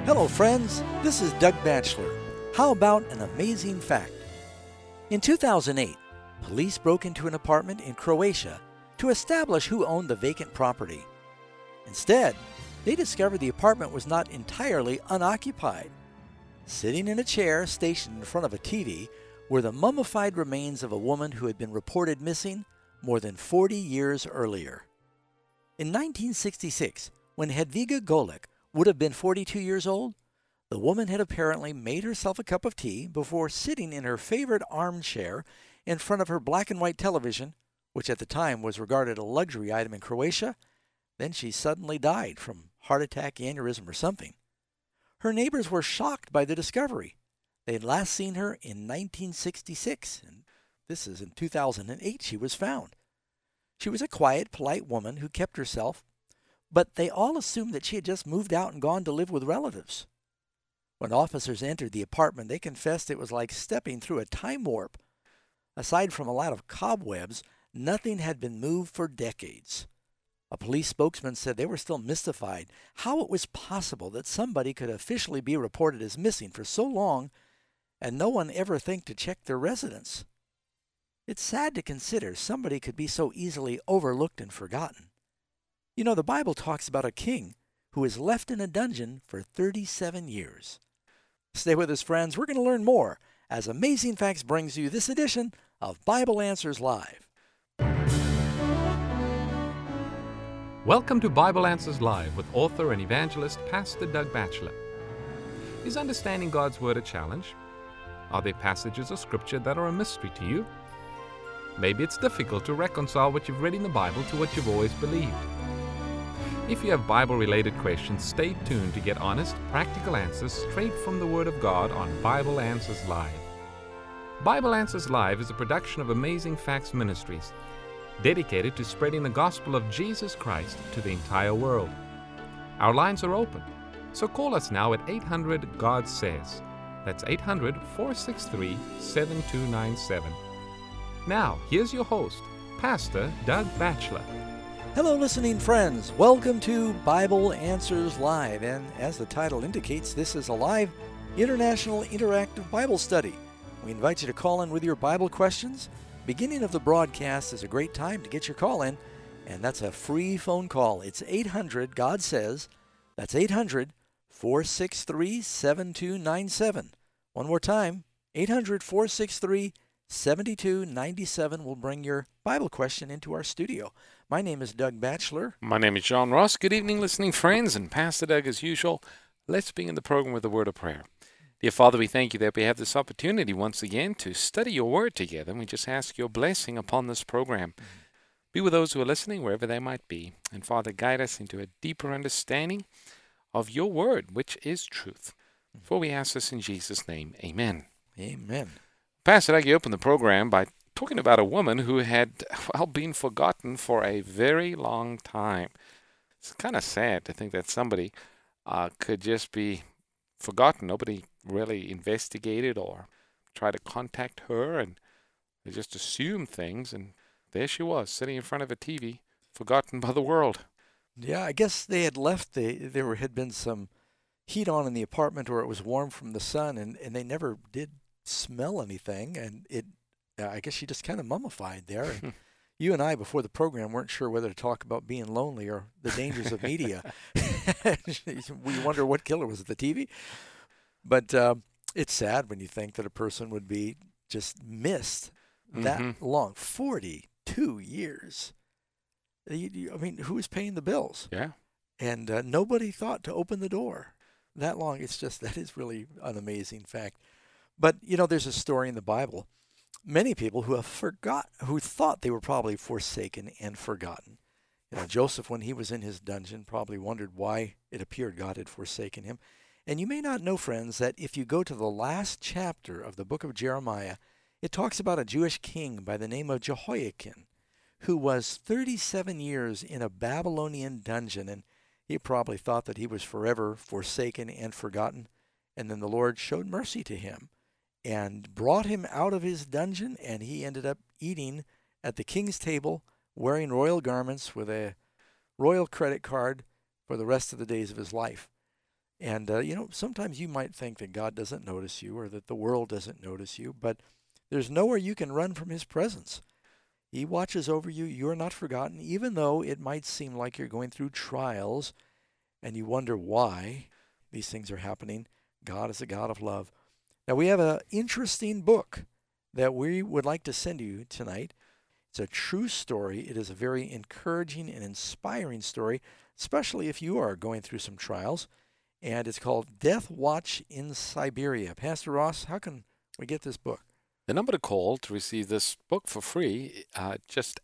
Hello, friends. This is Doug Batchelor. How about an amazing fact? In 2008, police broke into an apartment in Croatia to establish who owned the vacant property. Instead, they discovered the apartment was not entirely unoccupied. Sitting in a chair stationed in front of a TV were the mummified remains of a woman who had been reported missing more than 40 years earlier. In 1966, when Hedviga Golek would have been 42 years old, the woman had apparently made herself a cup of tea before sitting in her favorite armchair in front of her black and white television, which at the time was regarded a luxury item in Croatia. Then she suddenly died from heart attack, aneurysm, or something. Her neighbors were shocked by the discovery. They had last seen her in 1966, and this is in 2008 she was found. She was a quiet, polite woman who kept herself, but they all assumed that she had just moved out and gone to live with relatives. When officers entered the apartment, they confessed it was like stepping through a time warp. Aside from a lot of cobwebs, nothing had been moved for decades. A police spokesman said they were still mystified how it was possible that somebody could officially be reported as missing for so long and no one ever think to check their residence. It's sad to consider somebody could be so easily overlooked and forgotten. You know, the Bible talks about a king who was left in a dungeon for 37 years. Stay with us, friends. We're going to learn more as Amazing Facts brings you this edition of Bible Answers Live. Welcome to Bible Answers Live with author and evangelist Pastor Doug Batchelor. Is understanding God's Word a challenge? Are there passages of Scripture that are a mystery to you? Maybe it's difficult to reconcile what you've read in the Bible to what you've always believed. If you have Bible-related questions, stay tuned to get honest, practical answers straight from the Word of God on Bible Answers Live. Bible Answers Live is a production of Amazing Facts Ministries, dedicated to spreading the gospel of Jesus Christ to the entire world. Our lines are open, so call us now at 800-GOD-SAYS. That's 800-463-7297. Now, here's your host, Pastor Doug Batchelor. Hello, listening friends. Welcome to Bible Answers Live. And as the title indicates, this is a live international interactive Bible study. We invite you to call in with your Bible questions. Beginning of the broadcast is a great time to get your call in, and that's a free phone call. It's 800-GOD-SAYS. That's 800-463-7297. One more time, 800-463-7297 will bring your Bible question into our studio. My name is Doug Batchelor. My name is John Ross. Good evening, listening friends, and Pastor Doug as usual. Let's begin the program with a word of prayer. Dear Father, we thank you that we have this opportunity once again to study your word together, and we just ask your blessing upon this program. Be with those who are listening wherever they might be, and Father, guide us into a deeper understanding of your word, which is truth. For we ask this in Jesus' name, amen. Amen. Pastor Doug, you opened the program by talking about a woman who had, been forgotten for a very long time. It's kind of sad to think that somebody could just be forgotten. Nobody really investigated or tried to contact her, and they just assumed things, and there she was, sitting in front of a TV, forgotten by the world. Yeah, I guess they had left. There had been some heat on in the apartment, or it was warm from the sun, and they never did smell anything, and I guess she just kind of mummified there. And you and I, before the program, weren't sure whether to talk about being lonely or the dangers of media. We wonder what killer was it, the TV? But it's sad when you think that a person would be just missed that long, 42 years. I mean, who was paying the bills? Yeah. And nobody thought to open the door that long. That is really an amazing fact. But, you know, there's a story in the Bible. Many people who thought they were probably forsaken and forgotten. You know, Joseph, when he was in his dungeon, probably wondered why it appeared God had forsaken him. And you may not know, friends, that if you go to the last chapter of the book of Jeremiah, it talks about a Jewish king by the name of Jehoiakim, who was 37 years in a Babylonian dungeon, and he probably thought that he was forever forsaken and forgotten. And then the Lord showed mercy to him and brought him out of his dungeon, and he ended up eating at the king's table, wearing royal garments with a royal credit card for the rest of the days of his life. And, sometimes you might think that God doesn't notice you or that the world doesn't notice you, but there's nowhere you can run from his presence. He watches over you. You are not forgotten, even though it might seem like you're going through trials and you wonder why these things are happening. God is a God of love. Now, we have an interesting book that we would like to send you tonight. It's a true story. It is a very encouraging and inspiring story, especially if you are going through some trials. And it's called Death Watch in Siberia. Pastor Ross, how can we get this book? The number to call to receive this book for free, just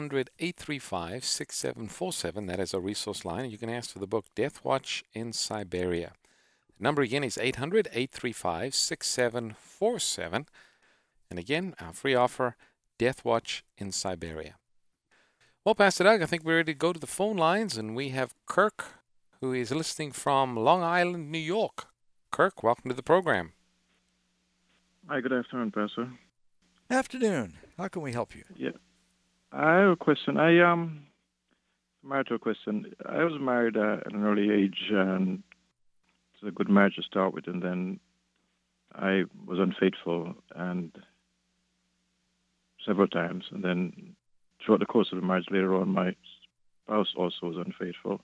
800-835-6747. That is our resource line. You can ask for the book Death Watch in Siberia. The number again is 800-835-6747. And again, our free offer, Death Watch in Siberia. Well, Pastor Doug, I think we're ready to go to the phone lines, and we have Kirk, who is listening from Long Island, New York. Kirk, welcome to the program. Hi, good afternoon, Pastor. Afternoon. How can we help you? Yeah, I have a question. I married to a question. I was married at an early age, and it's a good marriage to start with, and then I was unfaithful and several times, and then throughout the course of the marriage later on, my spouse also was unfaithful.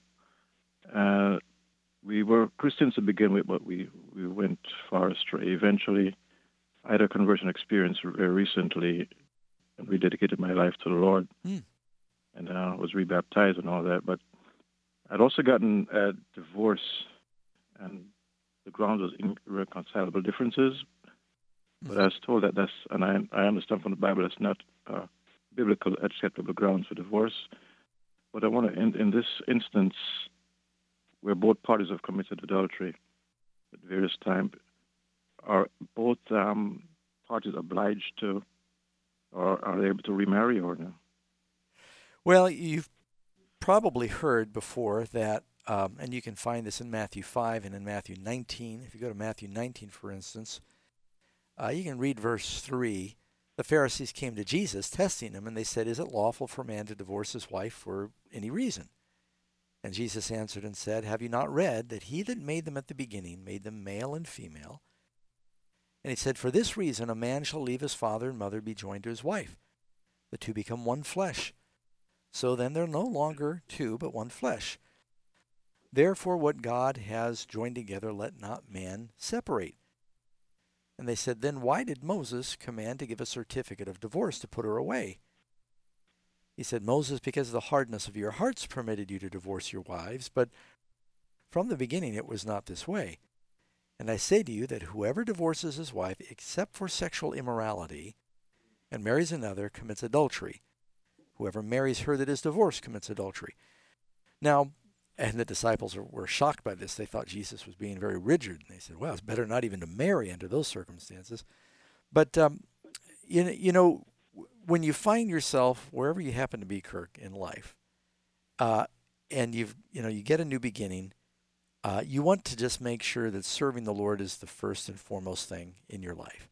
We were Christians to begin with, but we went far astray. Eventually, I had a conversion experience very recently and rededicated my life to the Lord. And was rebaptized and all that. But I'd also gotten a divorce, and the ground was irreconcilable differences. But I was told that and I understand from the Bible that's not biblical acceptable grounds for divorce. But I want to, in this instance, where both parties have committed adultery at various times, are both parties obliged to, or are they able to remarry or no? Well, you've probably heard before that, and you can find this in Matthew 5 and in Matthew 19. If you go to Matthew 19, for instance, you can read verse 3. The Pharisees came to Jesus, testing him, and they said, "Is it lawful for a man to divorce his wife for any reason?" And Jesus answered and said, "Have you not read that he that made them at the beginning made them male and female? And he said, for this reason a man shall leave his father and mother, be joined to his wife. The two become one flesh. So then they're no longer two, but one flesh. Therefore what God has joined together, let not man separate." And they said, "Then why did Moses command to give a certificate of divorce to put her away?" He said, "Moses, because of the hardness of your hearts, permitted you to divorce your wives, but from the beginning it was not this way. And I say to you that whoever divorces his wife, except for sexual immorality, and marries another, commits adultery. Whoever marries her that is divorced commits adultery." Now, and the disciples were shocked by this. They thought Jesus was being very rigid. And they said, well, it's better not even to marry under those circumstances. But, when you find yourself, wherever you happen to be, Kirk, in life, and you get a new beginning, you want to just make sure that serving the Lord is the first and foremost thing in your life.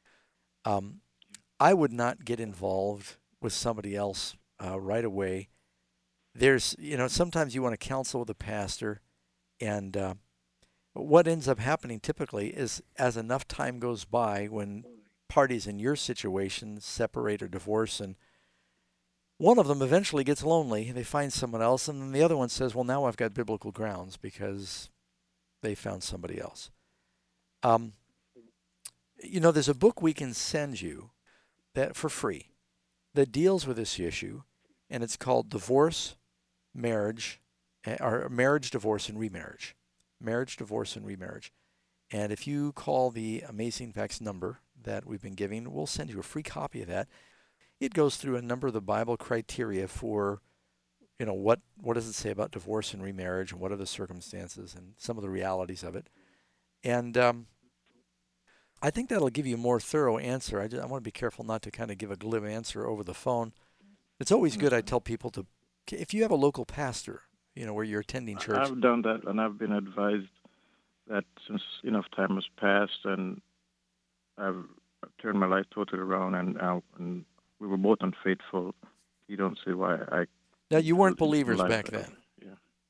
I would not get involved with somebody else right away. There's, sometimes you want to counsel with a pastor, and what ends up happening typically is as enough time goes by, when parties in your situation separate or divorce, and one of them eventually gets lonely, they find someone else, and then the other one says, well, now I've got biblical grounds because they found somebody else. There's a book we can send you that for free that deals with this issue, and it's called Divorce, Marriage, or Marriage, Divorce, and Remarriage. Marriage, Divorce, and Remarriage. And if you call the Amazing Facts number that we've been giving, we'll send you a free copy of that. It goes through a number of the Bible criteria for, what does it say about divorce and remarriage, and what are the circumstances and some of the realities of it. And I think that'll give you a more thorough answer. I want to be careful not to kind of give a glib answer over the phone. It's always good, I tell people, to, if you have a local pastor, where you're attending church. I've done that, and I've been advised that since enough time has passed, and I've turned my life totally around, and we were both unfaithful. You don't see why I... Now, you weren't believers back then. Yeah.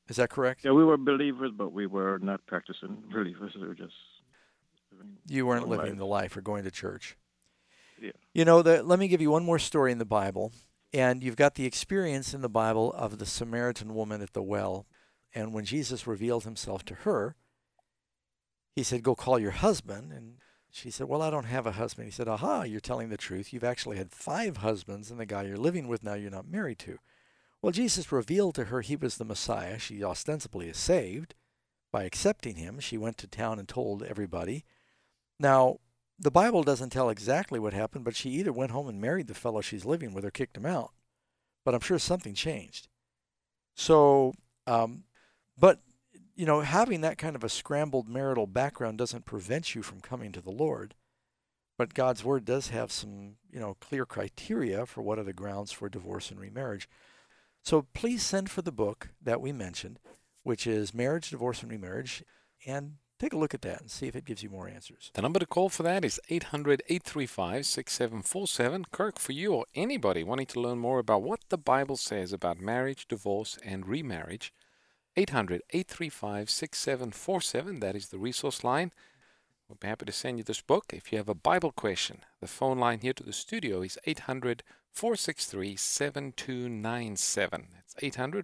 Is that correct? Yeah, we were believers, but we were not practicing believers. We were just living You weren't our living lives. the life or going to church. Yeah. You know, let me give you one more story in the Bible. And you've got the experience in the Bible of the Samaritan woman at the well. And when Jesus revealed himself to her, he said, go call your husband. And she said, well, I don't have a husband. He said, aha, you're telling the truth. You've actually had 5 husbands, and the guy you're living with now you're not married to. Well, Jesus revealed to her he was the Messiah. She ostensibly is saved by accepting him. She went to town and told everybody. Now, the Bible doesn't tell exactly what happened, but she either went home and married the fellow she's living with or kicked him out. But I'm sure something changed. So, but, you know, having that kind of a scrambled marital background doesn't prevent you from coming to the Lord. But God's Word does have some, you know, clear criteria for what are the grounds for divorce and remarriage. So please send for the book that we mentioned, which is Marriage, Divorce, and Remarriage, and take a look at that and see if it gives you more answers. The number to call for that is 800-835-6747. Kirk, for you or anybody wanting to learn more about what the Bible says about marriage, divorce, and remarriage, 800-835-6747. That is the resource line. We'll be happy to send you this book. If you have a Bible question, the phone line here to the studio is 800-463-7297. That's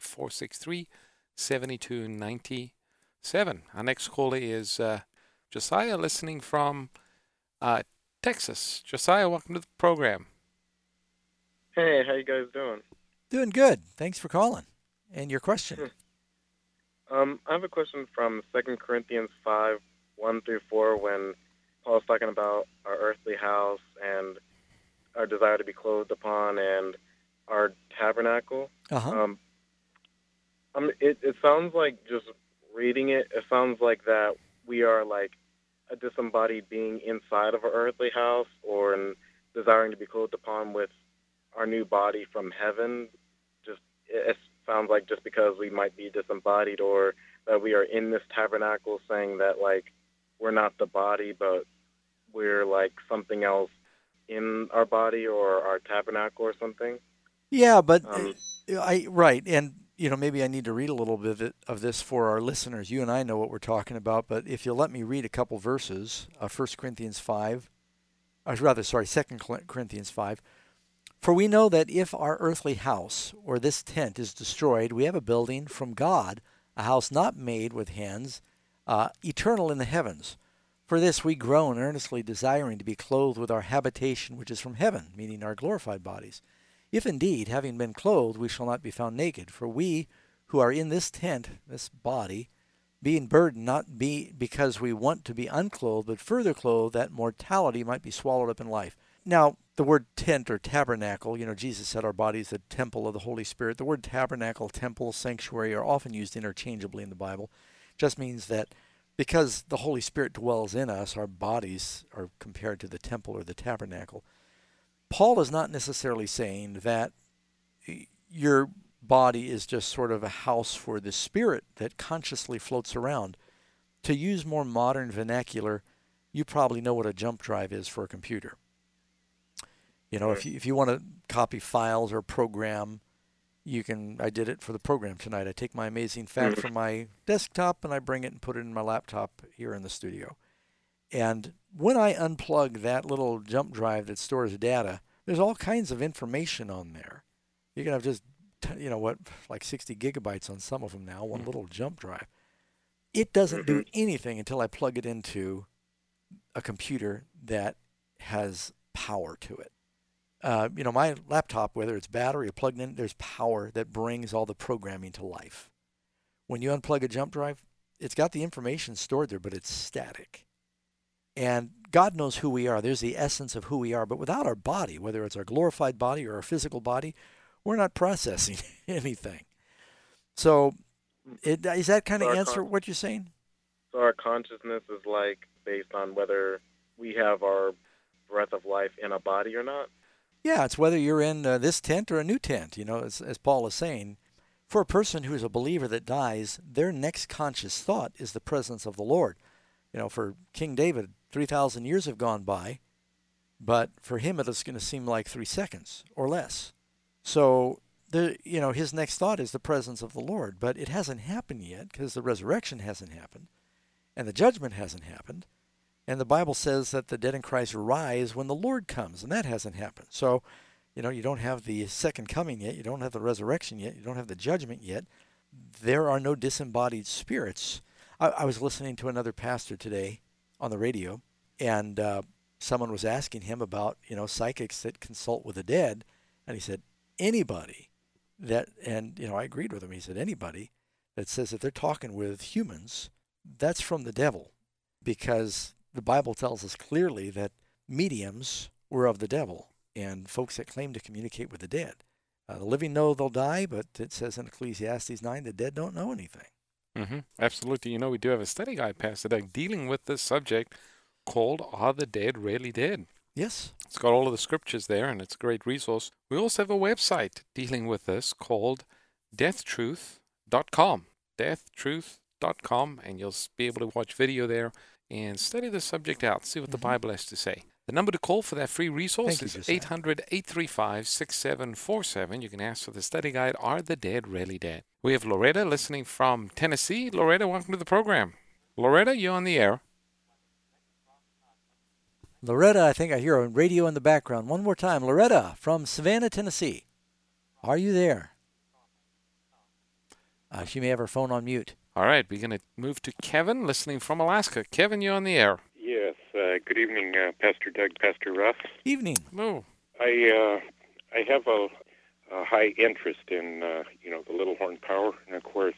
800-463-7297. Our next caller is Josiah, listening from Texas. Josiah, welcome to the program. Hey, how you guys doing? Doing good. Thanks for calling. And your question? I have a question from 2 Corinthians 5, 1 through 4, when Paul's talking about our earthly house and our desire to be clothed upon and our tabernacle. Uh-huh. It sounds like, just reading it sounds like that we are like a disembodied being inside of our earthly house, or in desiring to be clothed upon with our new body from heaven. It sounds like just because we might be disembodied, or that we are in this tabernacle, saying that like we're not the body, but we're like something else in our body or our tabernacle or something. Yeah, but right. And, you know, maybe I need to read a little bit of this for our listeners. You and I know what we're talking about, but if you'll let me read a couple verses, 1 Corinthians 5, 2 Corinthians 5. For we know that if our earthly house, or this tent, is destroyed, we have a building from God, a house not made with hands, eternal in the heavens. For this we groan, earnestly desiring to be clothed with our habitation which is from heaven, meaning our glorified bodies. If indeed, having been clothed, we shall not be found naked. For we who are in this tent, this body, being burdened, not be because we want to be unclothed, but further clothed, that mortality might be swallowed up in life. Now, the word tent or tabernacle, you know, Jesus said our body is the temple of the Holy Spirit. The word tabernacle, temple, sanctuary are often used interchangeably in the Bible. It just means that because the Holy Spirit dwells in us, our bodies are compared to the temple or the tabernacle. Paul is not necessarily saying that your body is just sort of a house for the spirit that consciously floats around. To use more modern vernacular, you probably know what a jump drive is for a computer. You know, if you want to copy files or program, you can. I did it for the program tonight. I take my amazing fact from my desktop and I bring it and put it in my laptop here in the studio. And when I unplug that little jump drive that stores data, there's all kinds of information on there. You can have just, like 60 gigabytes on some of them now, one little jump drive. It doesn't do anything until I plug it into a computer that has power to it. My laptop, whether it's battery or plugged in, there's power that brings all the programming to life. When you unplug a jump drive, it's got the information stored there, but it's static. And God knows who we are. There's the essence of who we are. But without our body, whether it's our glorified body or our physical body, we're not processing anything. So is that kind of answer what you're saying? So our consciousness is like based on whether we have our breath of life in a body or not? Yeah, it's whether you're in this tent or a new tent. You know, as Paul is saying, for a person who is a believer that dies, their next conscious thought is the presence of the Lord. You know, for King David, 3,000 years have gone by, but for him it is going to seem like 3 seconds or less. So his next thought is the presence of the Lord, but it hasn't happened yet because the resurrection hasn't happened and the judgment hasn't happened. And the Bible says that the dead in Christ rise when the Lord comes, and that hasn't happened. So, you don't have the second coming yet. You don't have the resurrection yet. You don't have the judgment yet. There are no disembodied spirits. I was listening to another pastor today on the radio, and someone was asking him about, psychics that consult with the dead, and he said, anybody that, and, I agreed with him. He said, anybody that says that they're talking with humans, that's from the devil, because the Bible tells us clearly that mediums were of the devil and folks that claim to communicate with the dead. The living know they'll die, but it says in Ecclesiastes 9, the dead don't know anything. Mm-hmm. Absolutely. We do have a study guide, Pastor Doug, dealing with this subject called Are the Dead Really Dead? Yes. It's got all of the scriptures there, and it's a great resource. We also have a website dealing with this called deathtruth.com. deathtruth.com, and you'll be able to watch video there and study the subject out, see what the Bible has to say. The number to call for that free resource is 800-835-6747. You can ask for the study guide, Are the Dead Really Dead? We have Loretta listening from Tennessee. Loretta, welcome to the program. Loretta, you're on the air. Loretta, I think I hear a radio in the background. One more time. Loretta from Savannah, Tennessee. Are you there? She may have her phone on mute. All right, we're going to move to Kevin listening from Alaska. Kevin, you're on the air. Yes. Good evening, Pastor Doug, Pastor Russ. Evening. Hello. I have a high interest in the Little Horn Power, and of course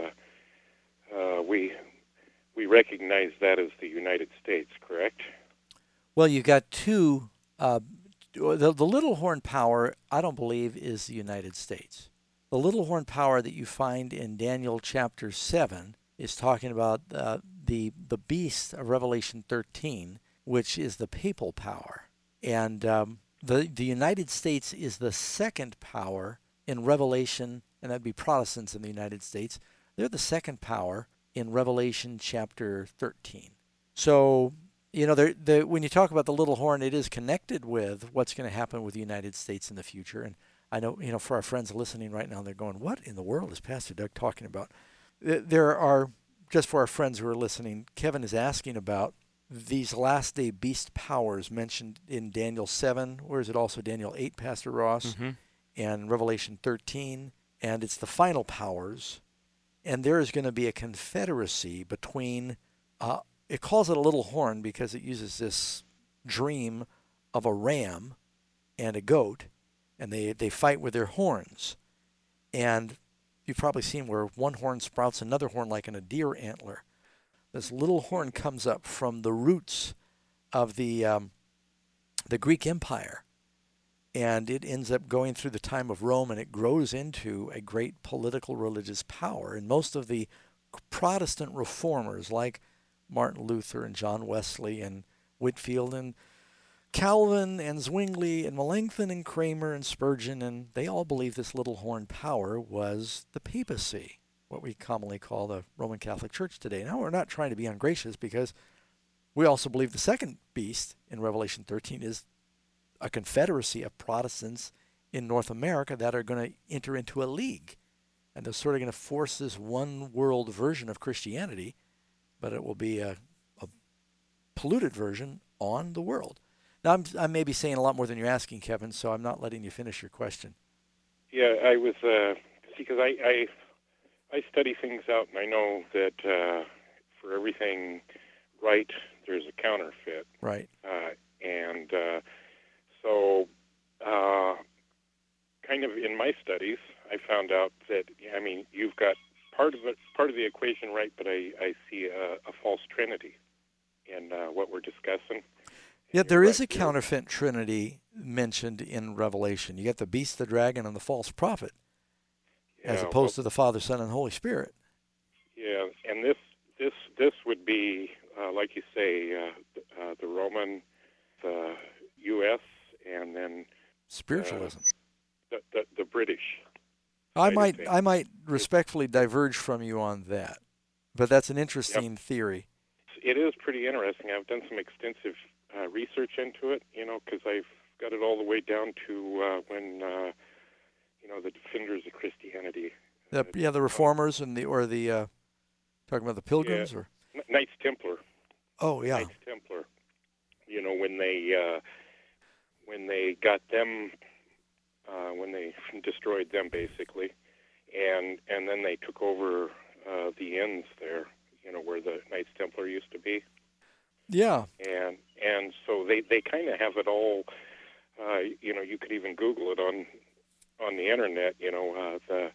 we recognize that as the United States, correct? Well, you got two. The Little Horn Power, I don't believe, is the United States. The Little Horn Power that you find in Daniel chapter 7 is talking about the beast of Revelation 13, which is the papal power. And the United States is the second power in Revelation, and that'd be Protestants in the United States. They're the second power in Revelation chapter 13. So, when you talk about the Little Horn, it is connected with what's going to happen with the United States in the future. And I know, for our friends listening right now, they're going, what in the world is Pastor Doug talking about? There are, just for our friends who are listening, Kevin is asking about these last day beast powers mentioned in Daniel 7, or is it also Daniel 8, Pastor Ross, and Revelation 13, and it's the final powers. And there is going to be a confederacy between, it calls it a little horn because it uses this dream of a ram and a goat, and they fight with their horns. And you've probably seen where one horn sprouts another horn like in a deer antler. This little horn comes up from the roots of the Greek Empire, and it ends up going through the time of Rome, and it grows into a great political religious power. And most of the Protestant reformers like Martin Luther and John Wesley and Whitefield and Calvin and Zwingli and Melanchthon and Kramer and Spurgeon, and they all believe this little horn power was the papacy, what we commonly call the Roman Catholic Church today. Now, we're not trying to be ungracious because we also believe the second beast in Revelation 13 is a confederacy of Protestants in North America that are going to enter into a league. And they're sort of going to force this one world version of Christianity, but it will be a polluted version on the world. Now, I may be saying a lot more than you're asking, Kevin, so I'm not letting you finish your question. Yeah, I was, because I study things out, and I know that for everything right, there's a counterfeit. Right. So kind of in my studies, I found out that, you've got part of the equation right, but I see a false trinity in what we're discussing. Yeah, there is a counterfeit trinity mentioned in Revelation. You got the beast, the dragon, and the false prophet, as opposed to the Father, Son, and Holy Spirit. Yeah, and this would be, like you say, the Roman, the U.S., and then spiritualism. The British. I might respectfully diverge from you on that, but that's an interesting theory. It is pretty interesting. I've done some extensive research into it, because I've got it all the way down to when, the defenders of Christianity. The reformers and talking about the pilgrims, or Knights Templar. Oh yeah, Knights Templar. When they got them, when they destroyed them basically, and then they took over the inns there, where the Knights Templar used to be. Yeah. And so they kind of have it all. You could even Google it on the internet. The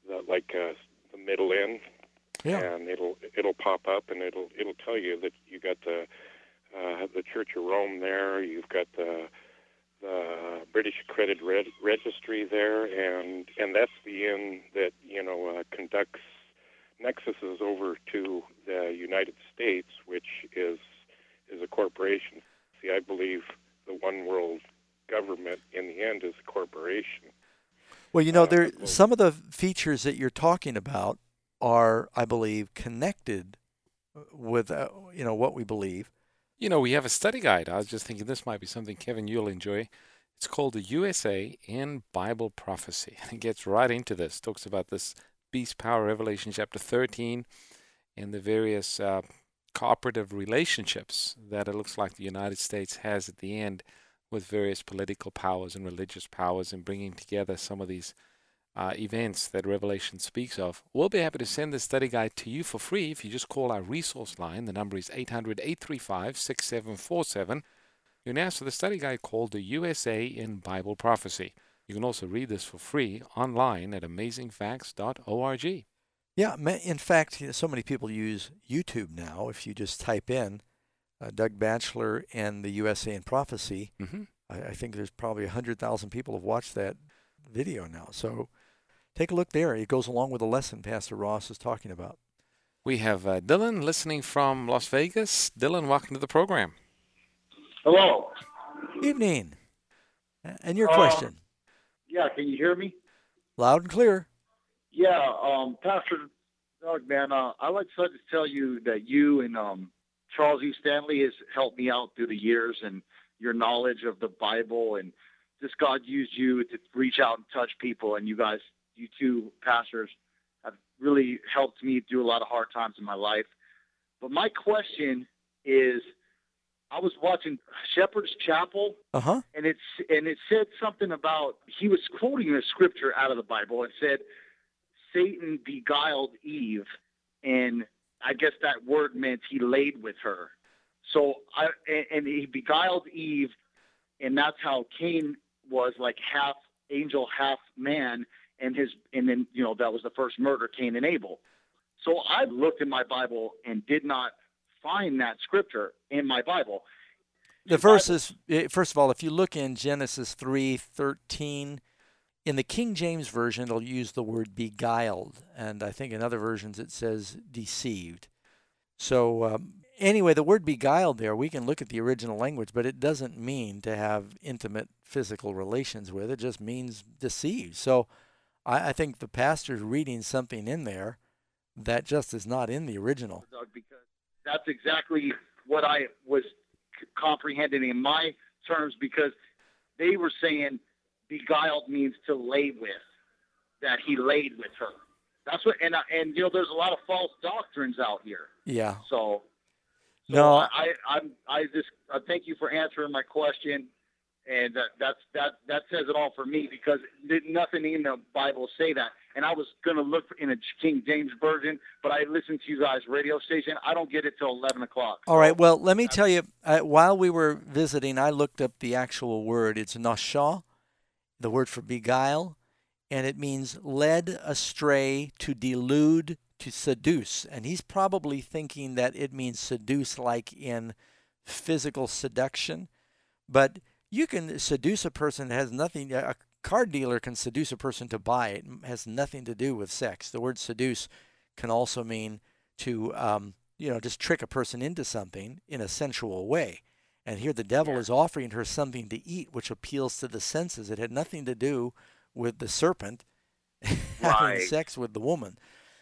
Middle Inn. Yeah. And it'll pop up, and it'll tell you that you got the Church of Rome there. You've got the British Accredited Registry there, and that's the inn that conducts nexuses over to the United States, which is a corporation. See, I believe the one world government in the end is a corporation. Well, there some of the features that you're talking about are, I believe, connected with what we believe. We have a study guide. I was just thinking this might be something, Kevin, you'll enjoy. It's called The USA in Bible Prophecy. And it gets right into this. Talks about this beast power, Revelation chapter 13, and the various cooperative relationships that it looks like the United States has at the end with various political powers and religious powers, and bringing together some of these events that Revelation speaks of. We'll be happy to send this study guide to you for free if you just call our resource line. The number is 800-835-6747. You can ask for the study guide called The USA in Bible Prophecy. You can also read this for free online at amazingfacts.org. Yeah, in fact, so many people use YouTube now. If you just type in Doug Batchelor and the USA in Prophecy, I think there's probably 100,000 people have watched that video now. So take a look there. It goes along with the lesson Pastor Ross is talking about. We have Dylan listening from Las Vegas. Dylan, welcome to the program. Hello. Evening. And your question? Yeah, can you hear me? Loud and clear. Yeah, Pastor Doug, man, I'd like to tell you that you and Charles E. Stanley has helped me out through the years, and your knowledge of the Bible, and just God used you to reach out and touch people, and you two pastors have really helped me through a lot of hard times in my life. But my question is, I was watching Shepherd's Chapel, and it said something about, he was quoting a scripture out of the Bible. It said, Satan beguiled Eve, and I guess that word meant he laid with her. So and he beguiled Eve, and that's how Cain was like half angel, half man, and then that was the first murder, Cain and Abel. So I looked in my Bible and did not find that scripture in my Bible. The verse is, first of all, if you look in Genesis 3:13, in the King James Version, it'll use the word beguiled, and I think in other versions it says deceived. So anyway, the word beguiled there, we can look at the original language, but it doesn't mean to have intimate physical relations with. It just means deceived. So I think the pastor's reading something in there that just is not in the original. Because that's exactly what I was comprehending in my terms, because they were saying beguiled means to lay with, that he laid with her. That's what, and there's a lot of false doctrines out here. Yeah. So no, I just thank you for answering my question, and that says it all for me, because nothing in the Bible say that. And I was going to look in a King James Version, but I listened to you guys' radio station. I don't get it till 11 o'clock. All right. Well, let me tell you, while we were visiting, I looked up the actual word. It's nashah, the word for beguile, and it means led astray, to delude, to seduce. And he's probably thinking that it means seduce like in physical seduction. But you can seduce a person that has nothing, a car dealer can seduce a person to buy it. It has nothing to do with sex. The word seduce can also mean to, just trick a person into something in a sensual way. And here the devil is offering her something to eat, which appeals to the senses. It had nothing to do with the serpent having sex with the woman.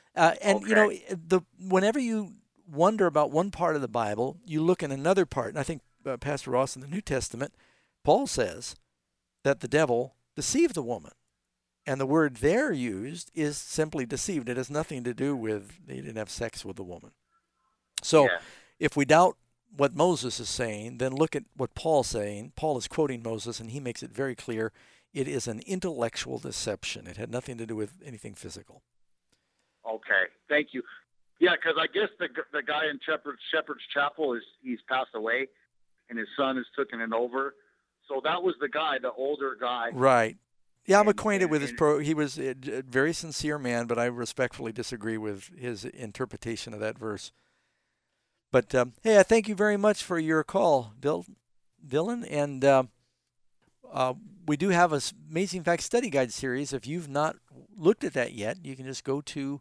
Whenever you wonder about one part of the Bible, you look in another part. And I think Pastor Ross in the New Testament, Paul says that the devil deceived the woman. And the word there used is simply deceived. It has nothing to do with they didn't have sex with the woman. So if we doubt what Moses is saying, then look at what Paul's saying. Paul is quoting Moses, and he makes it very clear it is an intellectual deception. It had nothing to do with anything physical. Okay, thank you. Yeah, because I guess the guy in Shepherd's Chapel he's passed away, and his son has taken it over. So that was the guy, the older guy. Right. Yeah, I'm acquainted with his he was a very sincere man, but I respectfully disagree with his interpretation of that verse. But, hey, I thank you very much for your call, Dylan. And we do have an Amazing Facts Study Guide series. If you've not looked at that yet, you can just go to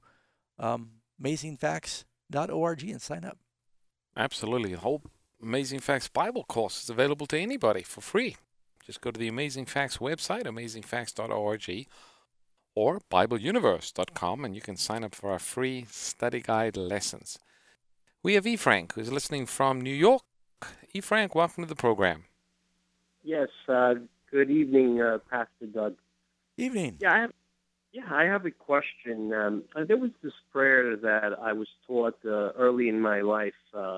amazingfacts.org and sign up. Absolutely. The whole Amazing Facts Bible course is available to anybody for free. Just go to the Amazing Facts website, amazingfacts.org, or BibleUniverse.com, and you can sign up for our free study guide lessons. We have E. Frank, who's listening from New York. E. Frank, welcome to the program. Yes, good evening, Pastor Doug. Evening. I have a question. There was this prayer that I was taught early in my life.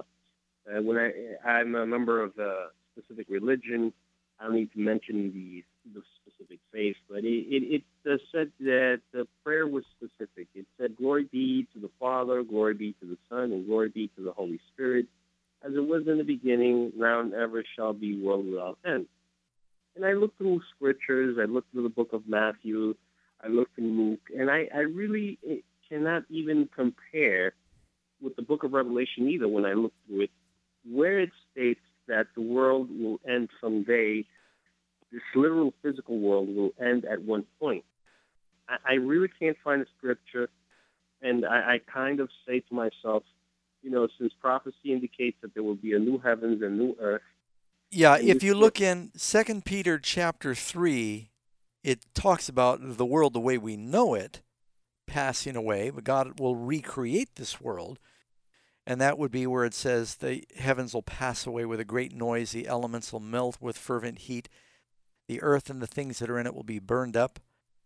When I'm a member of a specific religion, I don't need to mention the specific faith, but it said that the prayer was specific. It said, "Glory be to the Father, glory be to the Son, and glory be to the Holy Spirit, as it was in the beginning, now and ever shall be, world without end." And I looked through scriptures. I looked through the book of Matthew. I looked through Luke, and I really cannot even compare with the book of Revelation either when I look through it, where it states that the world will end someday. This literal physical world will end at one point. I really can't find a scripture, and I kind of say to myself, since prophecy indicates that there will be a new heavens and new earth. Yeah, if you look in 2 Peter chapter 3, it talks about the world the way we know it passing away, but God will recreate this world. And that would be where it says the heavens will pass away with a great noise, the elements will melt with fervent heat, the earth and the things that are in it will be burned up.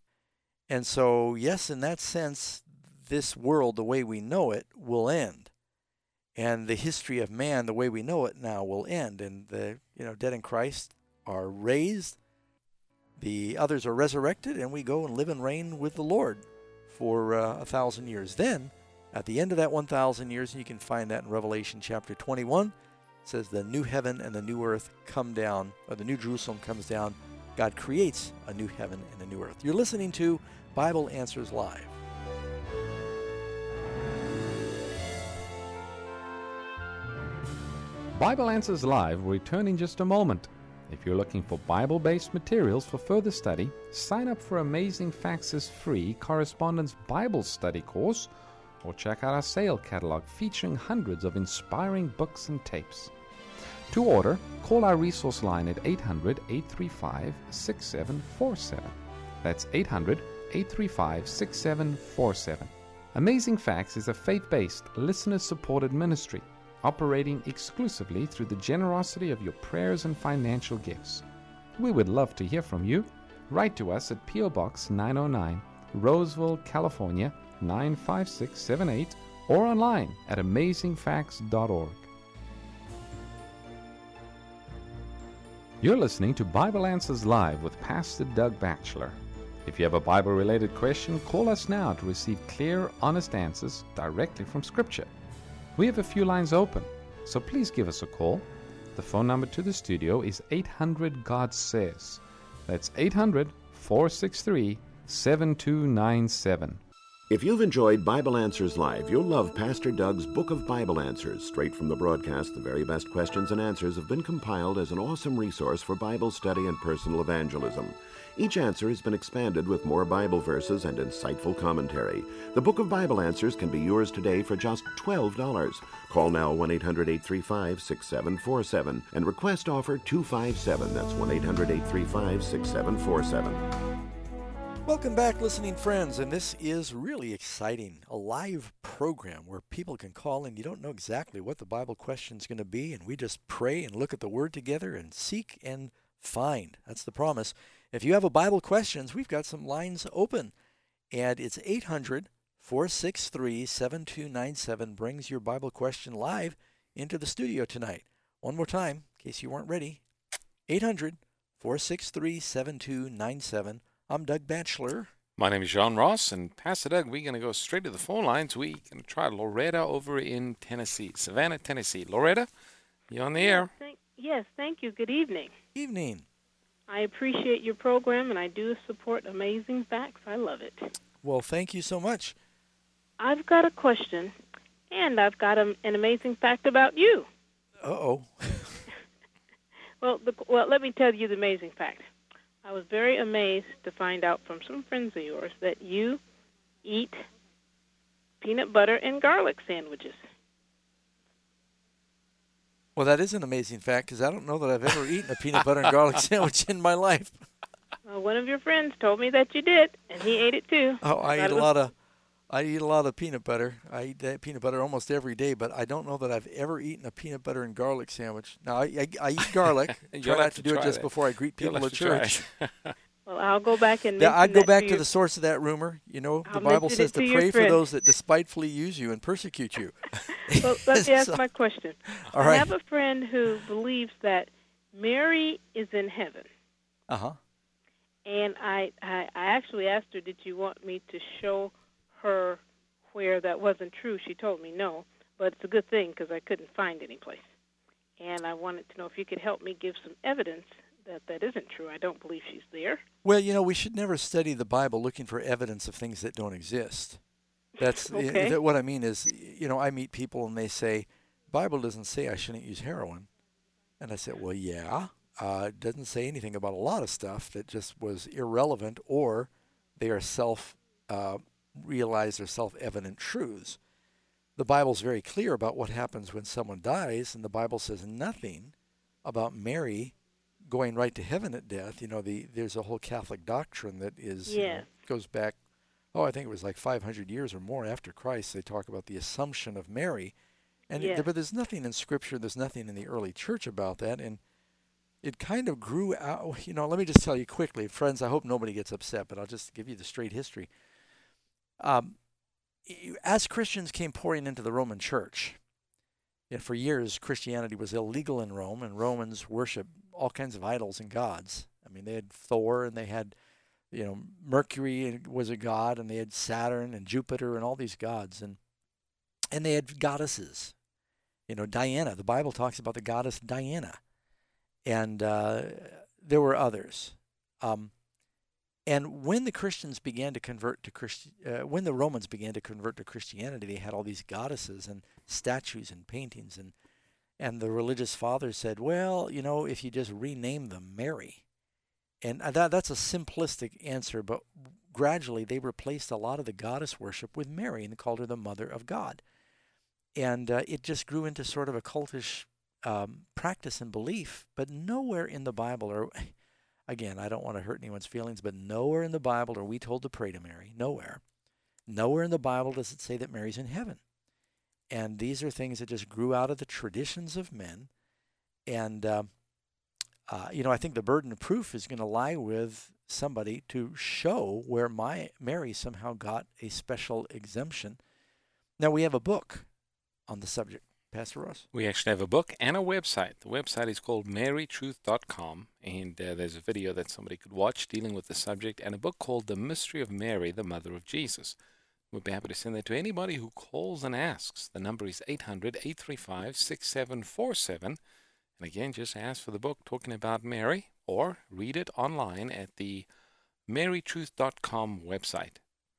And so, yes, in that sense, this world, the way we know it, will end. And the history of man, the way we know it now, will end. And the dead in Christ are raised, the others are resurrected, and we go and live and reign with the Lord for 1,000 years. Then, at the end of that 1,000 years, and you can find that in Revelation chapter 21, it says the new heaven and the new earth come down, or the new Jerusalem comes down. God creates a new heaven and a new earth. You're listening to Bible Answers Live. Bible Answers Live will return in just a moment. If you're looking for Bible-based materials for further study, sign up for Amazing Facts' free Correspondence Bible Study course, or check out our sale catalog featuring hundreds of inspiring books and tapes. To order, call our resource line at 800-835-6747. That's 800-835-6747. Amazing Facts is a faith-based, listener-supported ministry operating exclusively through the generosity of your prayers and financial gifts. We would love to hear from you. Write to us at P.O. Box 909, Roseville, California, 95678, or online at amazingfacts.org. You're listening to Bible Answers Live with Pastor Doug Batchelor. If you have a Bible-related question, call us now to receive clear, honest answers directly from Scripture. We have a few lines open, so please give us a call. The phone number to the studio is 800-GOD-SAYS. That's 800-463-7297. If you've enjoyed Bible Answers Live, you'll love Pastor Doug's Book of Bible Answers. Straight from the broadcast, the very best questions and answers have been compiled as an awesome resource for Bible study and personal evangelism. Each answer has been expanded with more Bible verses and insightful commentary. The Book of Bible Answers can be yours today for just $12. Call now 1-800-835-6747 and request offer 257. That's 1-800-835-6747. Welcome back, listening friends, and this is really exciting, a live program where people can call and you don't know exactly what the Bible question is going to be, and we just pray and look at the Word together and seek and find. That's the promise. If you have a Bible questions, we've got some lines open. And it's 800-463-7297 brings your Bible question live into the studio tonight. One more time, in case you weren't ready. 800-463-7297. I'm Doug Batchelor. My name is John Ross, and Pastor Doug, we're going to go straight to the phone lines. We're going to try Loretta over in Tennessee, Savannah, Tennessee. Loretta, you're on the air. Yes, thank you. Good evening. Evening. I appreciate your program, and I do support Amazing Facts. I love it. Well, thank you so much. I've got a question, and I've got an amazing fact about you. Uh-oh. Well, let me tell you the amazing fact. I was very amazed to find out from some friends of yours that you eat peanut butter and garlic sandwiches. Well, that is an amazing fact because I don't know that I've ever eaten a peanut butter and garlic sandwich in my life. Well, one of your friends told me that you did, and he ate it too. Oh, I eat a lot of peanut butter. I eat that peanut butter almost every day, but I don't know that I've ever eaten a peanut butter and garlic sandwich. Now, I eat garlic. Try not to do it just before I greet people at church. Well, I'll go back and mention I'd go back to to the source of that rumor. You know, I'll the Bible mention says it to to your pray for friend. those that despitefully use you and persecute you. Well, let me ask my question. All right. I have a friend who believes that Mary is in heaven. Uh-huh. And I actually asked her, did you want me to show her where that wasn't true? She told me no, but it's a good thing because I couldn't find any place. And I wanted to know if you could help me give some evidence that that isn't true. I don't believe she's there. Well, you know, we should never study the Bible looking for evidence of things that don't exist. That's okay. What I mean is, you know, I meet people and they say, the Bible doesn't say I shouldn't use heroin. And I said, well, yeah. It doesn't say anything about a lot of stuff that just was irrelevant or they are self-realized or self-evident truths. The Bible's very clear about what happens when someone dies, and the Bible says nothing about Mary going right to heaven at death. You know, there's a whole Catholic doctrine that is goes back, I think it was like 500 years or more after Christ. They talk about the Assumption of Mary. And but there's nothing in Scripture, there's nothing in the early church about that. And it kind of grew out. You know, let me just tell you quickly, friends, I hope nobody gets upset, but I'll just give you the straight history. As Christians came pouring into the Roman church, for years Christianity was illegal in Rome, and Romans worshiped all kinds of idols and gods. I mean, they had Thor, and they had, you know, Mercury was a god, and they had Saturn and Jupiter and all these gods, and they had goddesses. You know, Diana. The Bible talks about the goddess Diana. And there were others. And when the Christians began to convert to when the Romans began to convert to Christianity, they had all these goddesses and statues and paintings, and the religious fathers said, well, you know, if you just rename them Mary. And that's a simplistic answer, but gradually they replaced a lot of the goddess worship with Mary and called her the Mother of God. And it just grew into sort of a cultish practice and belief, but nowhere in the Bible, or again, I don't want to hurt anyone's feelings, but nowhere in the Bible are we told to pray to Mary. Nowhere. Nowhere in the Bible does it say that Mary's in heaven. And these are things that just grew out of the traditions of men. And, you know, I think the burden of proof is going to lie with somebody to show where Mary somehow got a special exemption. Now, we have a book on the subject. Pastor Ross? We actually have a book and a website. The website is called marytruth.com, and there's a video that somebody could watch dealing with the subject, and a book called The Mystery of Mary, the Mother of Jesus. We'll be happy to send that to anybody who calls and asks. The number is 800-835-6747. And again, just ask for the book talking about Mary, or read it online at the marytruth.com website.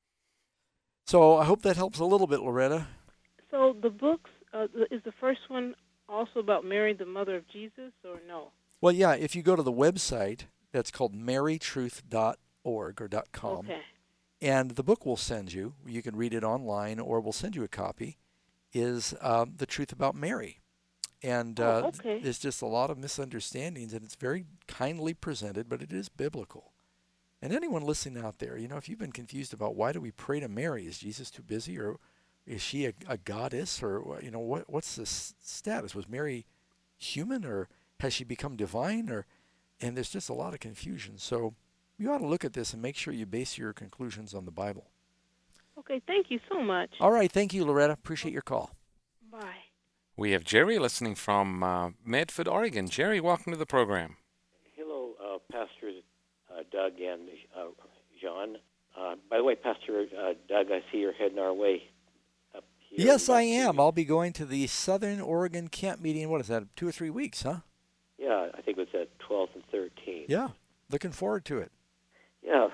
So I hope that helps a little bit, Loretta. So the books, is the first one also about Mary, the Mother of Jesus, or no? Well, yeah, if you go to the website, that's called marytruth.org or .com. Okay. And the book we'll send you, you can read it online or we'll send you a copy, is The Truth About Mary. And there's just a lot of misunderstandings, and it's very kindly presented, but it is biblical. And anyone listening out there, you know, if you've been confused about why do we pray to Mary, is Jesus too busy, or is she a goddess, or, you know, what's the status? Was Mary human, or has she become divine? And there's just a lot of confusion. So You ought to look at this and make sure you base your conclusions on the Bible. Okay, thank you so much. All right, thank you, Loretta. Appreciate your call. Bye. We have Jerry listening from Medford, Oregon. Jerry, welcome to the program. Hello, Pastors Doug and John. By the way, Pastor Doug, I see you're heading our way up here. Yes, I am. I'll be going to the Southern Oregon Camp Meeting. What is that, 2 or 3 weeks, huh? Yeah, I think it was at 12th and 13th. Yeah, looking forward to it. Yeah,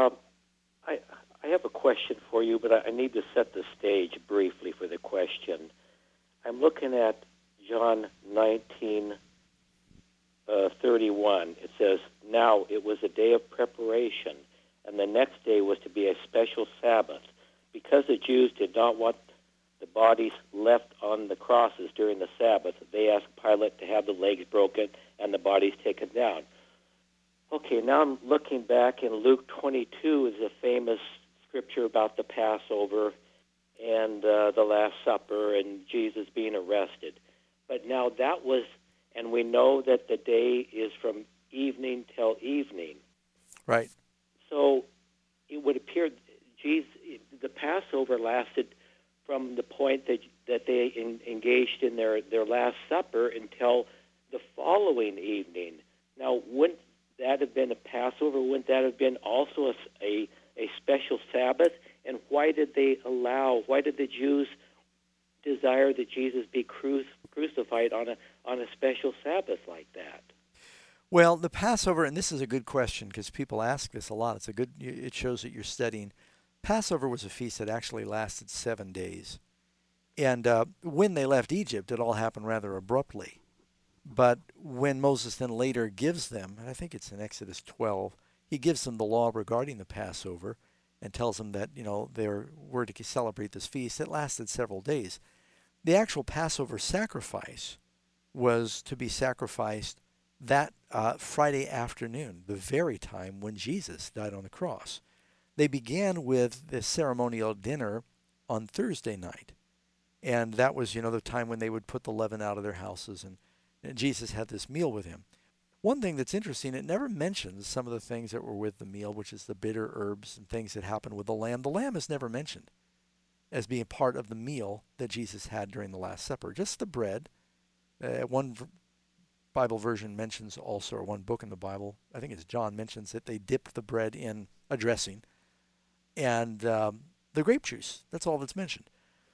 I have a question for you, but I need to set the stage briefly for the question. I'm looking at John 19:31. It says, "Now it was a day of preparation, and the next day was to be a special Sabbath. Because the Jews did not want the bodies left on the crosses during the Sabbath, they asked Pilate to have the legs broken and the bodies taken down." Okay, now I'm looking back in Luke 22 is a famous scripture about the Passover and the Last Supper and Jesus being arrested. But now that was, and we know that the day is from evening till evening. Right. So it would appear the Passover lasted from the point that they engaged in their Last Supper until the following evening. Now, wouldn't that have been a Passover? Wouldn't that have been also a special Sabbath? And why did the Jews desire that Jesus be crucified on a special Sabbath like that? Well, the Passover, and this is a good question because people ask this a lot. It shows that you're studying. Passover was a feast that actually lasted 7 days. And when they left Egypt, it all happened rather abruptly. But when Moses then later gives them, and I think it's in Exodus 12, he gives them the law regarding the Passover and tells them that, they were to celebrate this feast. It lasted several days. The actual Passover sacrifice was to be sacrificed that Friday afternoon, the very time when Jesus died on the cross. They began with the ceremonial dinner on Thursday night. And that was, the time when they would put the leaven out of their houses, and Jesus had this meal with him. One thing that's interesting, it never mentions some of the things that were with the meal, which is the bitter herbs and things that happened with the lamb. The lamb is never mentioned as being part of the meal that Jesus had during the Last Supper. Just the bread. One Bible version mentions also, or one book in the Bible, I think it's John, mentions that they dipped the bread in a dressing. And the grape juice, that's all that's mentioned.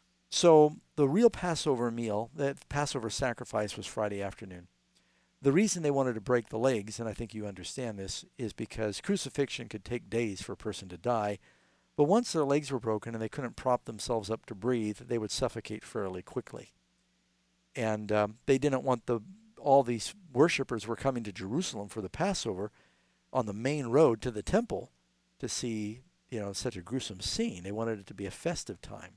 So the real Passover meal, that Passover sacrifice, was Friday afternoon. The reason they wanted to break the legs, and I think you understand this, is because crucifixion could take days for a person to die. But once their legs were broken and they couldn't prop themselves up to breathe, they would suffocate fairly quickly. And they didn't want all these worshipers were coming to Jerusalem for the Passover on the main road to the temple to see, such a gruesome scene. They wanted it to be a festive time.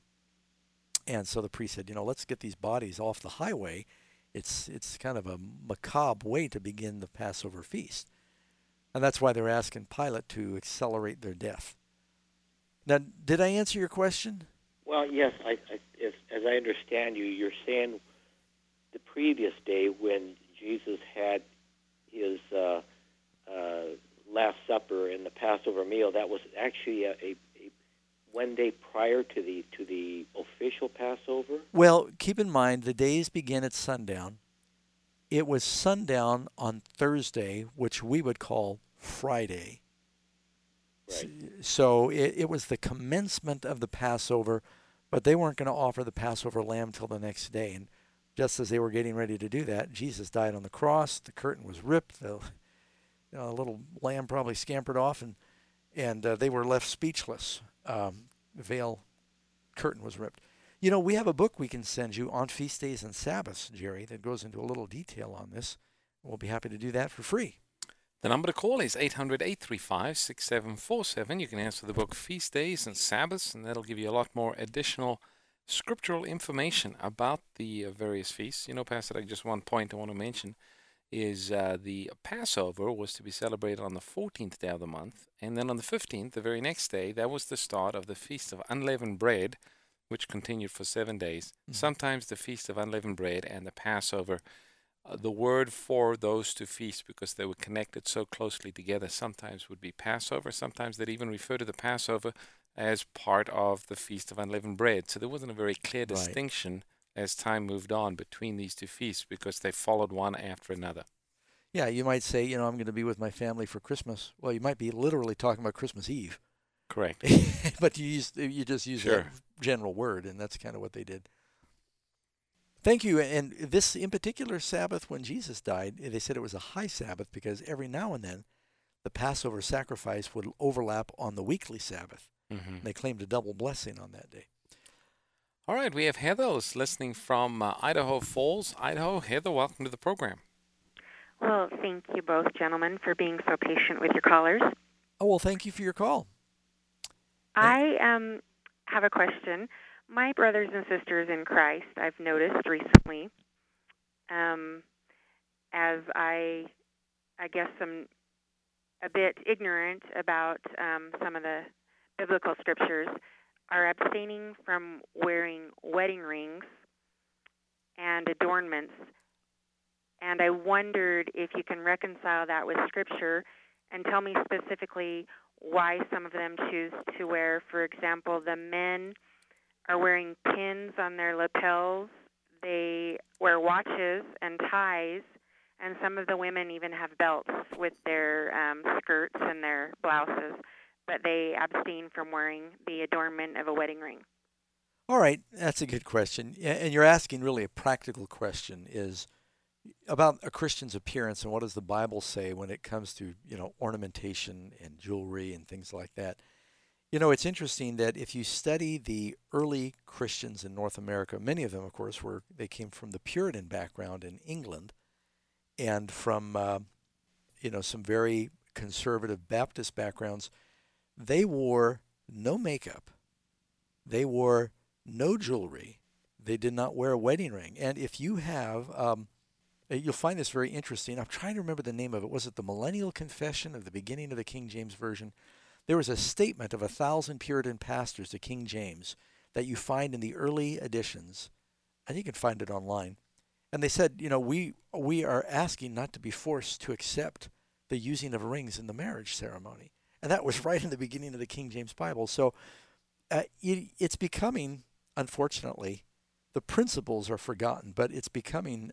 And so the priest said, let's get these bodies off the highway. It's kind of a macabre way to begin the Passover feast. And that's why they're asking Pilate to accelerate their death. Now, did I answer your question? Well, yes. As I understand you, you're saying the previous day when Jesus had his Last Supper and the Passover meal, that was actually a 1 day prior to the official Passover? Well, keep in mind, the days begin at sundown. It was sundown on Thursday, which we would call Friday. Right. So it was the commencement of the Passover, but they weren't going to offer the Passover lamb till the next day. And just as they were getting ready to do that, Jesus died on the cross. The curtain was ripped. The little lamb probably scampered off, and they were left speechless. Veil curtain was ripped. We have a book we can send you on feast days and Sabbaths, Jerry, that goes into a little detail on this. We'll be happy to do that for free. The number to call is 800-835-6747. You can answer the book Feast Days and Sabbaths, and that'll give you a lot more additional scriptural information about the various feasts. Pastor, just one point I want to mention is the Passover was to be celebrated on the 14th day of the month, and then on the 15th, the very next day, that was the start of the Feast of Unleavened Bread, which continued for 7 days. Mm-hmm. Sometimes the Feast of Unleavened Bread and the Passover the word for those two feasts, because they were connected so closely together, sometimes would be Passover. Sometimes they'd even refer to the Passover as part of the Feast of Unleavened Bread. So there wasn't a very clear distinction as time moved on between these two feasts, because they followed one after another. Yeah, you might say, I'm going to be with my family for Christmas. Well, you might be literally talking about Christmas Eve. Correct. But you just use that general word, and that's kind of what they did. Thank you. And this, in particular, Sabbath, when Jesus died, they said it was a high Sabbath because every now and then the Passover sacrifice would overlap on the weekly Sabbath. Mm-hmm. They claimed a double blessing on that day. All right, we have Heather listening from Idaho Falls, Idaho. Heather, welcome to the program. Well, thank you both, gentlemen, for being so patient with your callers. Oh, well, thank you for your call. I have a question. My brothers and sisters in Christ, I've noticed recently, as I guess I'm a bit ignorant about some of the biblical scriptures, are abstaining from wearing wedding rings and adornments. And I wondered if you can reconcile that with Scripture and tell me specifically why some of them choose to wear, for example, the men are wearing pins on their lapels. They wear watches and ties, and some of the women even have belts with their skirts and their blouses, but they abstain from wearing the adornment of a wedding ring. All right, that's a good question. And you're asking really a practical question, is about a Christian's appearance and what does the Bible say when it comes to, ornamentation and jewelry and things like that. It's interesting that if you study the early Christians in North America, many of them, of course, they came from the Puritan background in England and from, some very conservative Baptist backgrounds. They wore no makeup. They wore no jewelry. They did not wear a wedding ring. And if you have, you'll find this very interesting. I'm trying to remember the name of it. Was it the Millennial Confession of the beginning of the King James Version? There was a statement of 1,000 Puritan pastors to King James that you find in the early editions, and you can find it online. And they said, we are asking not to be forced to accept the using of rings in the marriage ceremony. And that was right in the beginning of the King James Bible. So it's becoming, unfortunately, the principles are forgotten, but it's becoming,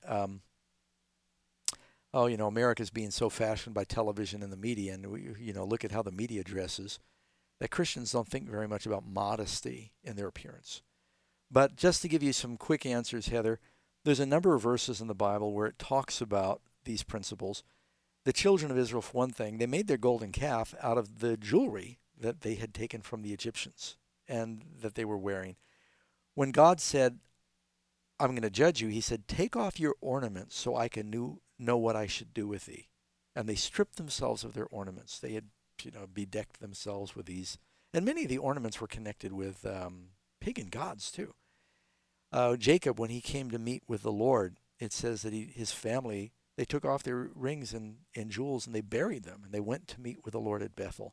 America's being so fashioned by television and the media, and we, look at how the media dresses, that Christians don't think very much about modesty in their appearance. But just to give you some quick answers, Heather, there's a number of verses in the Bible where it talks about these principles. The children of Israel, for one thing, they made their golden calf out of the jewelry that they had taken from the Egyptians and that they were wearing. When God said, I'm going to judge you, he said, take off your ornaments so I can know what I should do with thee. And they stripped themselves of their ornaments. They had, bedecked themselves with these. And many of the ornaments were connected with pagan gods, too. Jacob, when he came to meet with the Lord, it says that his family, they took off their rings and jewels and they buried them. And they went to meet with the Lord at Bethel.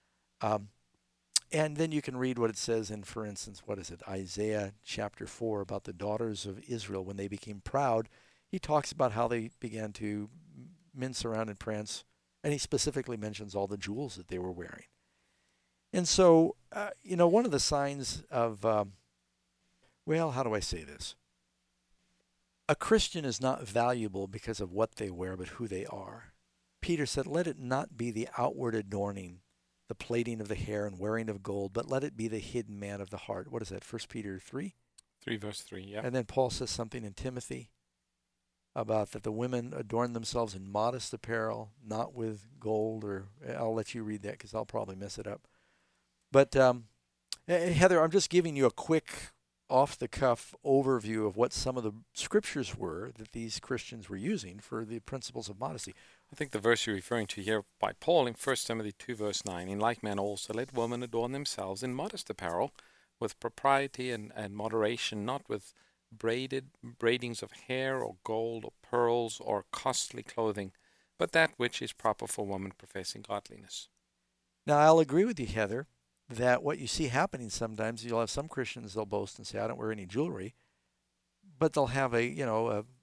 And then you can read what it says in, for instance, Isaiah chapter 4 about the daughters of Israel. When they became proud, he talks about how they began to mince around and prance, and he specifically mentions all the jewels that they were wearing. And so, one of the signs of, how do I say this? A Christian is not valuable because of what they wear, but who they are. Peter said, let it not be the outward adorning, the plaiting of the hair and wearing of gold, but let it be the hidden man of the heart. What is that, 1 Peter 3? 3 verse 3, yeah. And then Paul says something in Timothy about that the women adorn themselves in modest apparel, not with gold, or I'll let you read that because I'll probably mess it up. But Heather, I'm just giving you a quick off-the-cuff overview of what some of the scriptures were that these Christians were using for the principles of modesty. I think the verse you're referring to here by Paul in 1 Timothy 2 verse 9, in like manner also let women adorn themselves in modest apparel, with propriety and moderation, not with braidings of hair or gold or pearls or costly clothing, but that which is proper for women professing godliness. Now, I'll agree with you, Heather, that what you see happening sometimes, you'll have some Christians, they'll boast and say, I don't wear any jewelry, but they'll have a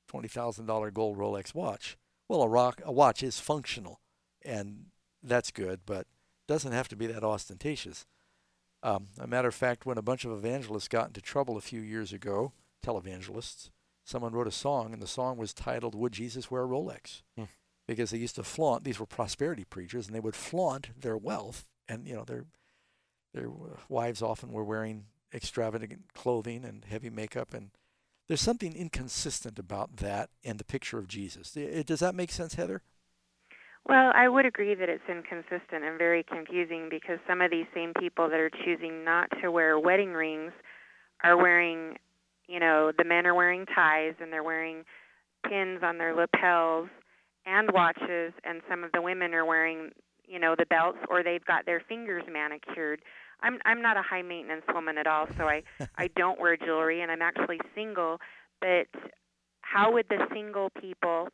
$20,000 gold Rolex watch. Well, a watch is functional, and that's good, but doesn't have to be that ostentatious. A matter of fact, when a bunch of evangelists got into trouble a few years ago, televangelists, someone wrote a song, and the song was titled, "Would Jesus Wear a Rolex?" Because they used to flaunt, these were prosperity preachers, and they would flaunt their wealth, and their wives often were wearing extravagant clothing and heavy makeup, and there's something inconsistent about that and the picture of Jesus. Does that make sense, Heather? Well, I would agree that it's inconsistent and very confusing, because some of these same people that are choosing not to wear wedding rings are wearing, the men are wearing ties, and they're wearing pins on their lapels and watches, and some of the women are wearing, the belts, or they've got their fingers manicured. I'm not a high maintenance woman at all, so I don't wear jewelry, and I'm actually single. But how would the single people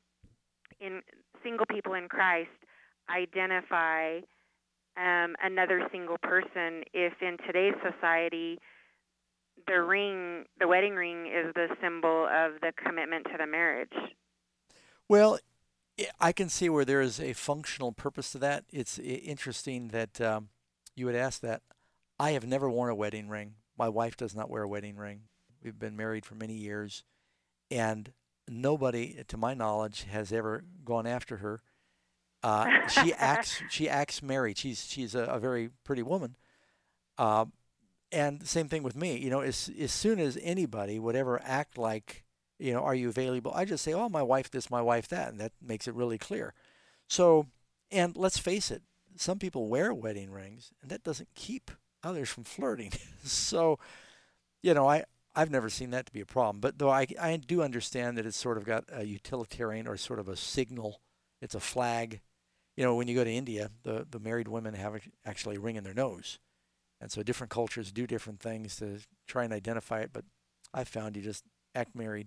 in Christ identify another single person if in today's society the wedding ring is the symbol of the commitment to the marriage? Well, I can see where there is a functional purpose to that. It's interesting that you would ask that. I have never worn a wedding ring. My wife does not wear a wedding ring. We've been married for many years, and nobody, to my knowledge, has ever gone after her. She acts married. She's a very pretty woman. And same thing with me. As soon as anybody would ever act like, are you available? I just say, oh, my wife this, my wife that, and that makes it really clear. So, and let's face it, some people wear wedding rings, and that doesn't keep others from flirting. So, I've never seen that to be a problem. But though I do understand that it's sort of got a utilitarian or sort of a signal. It's a flag. When you go to India, the married women have actually a ring in their nose. And so different cultures do different things to try and identify it. But I found you just act married.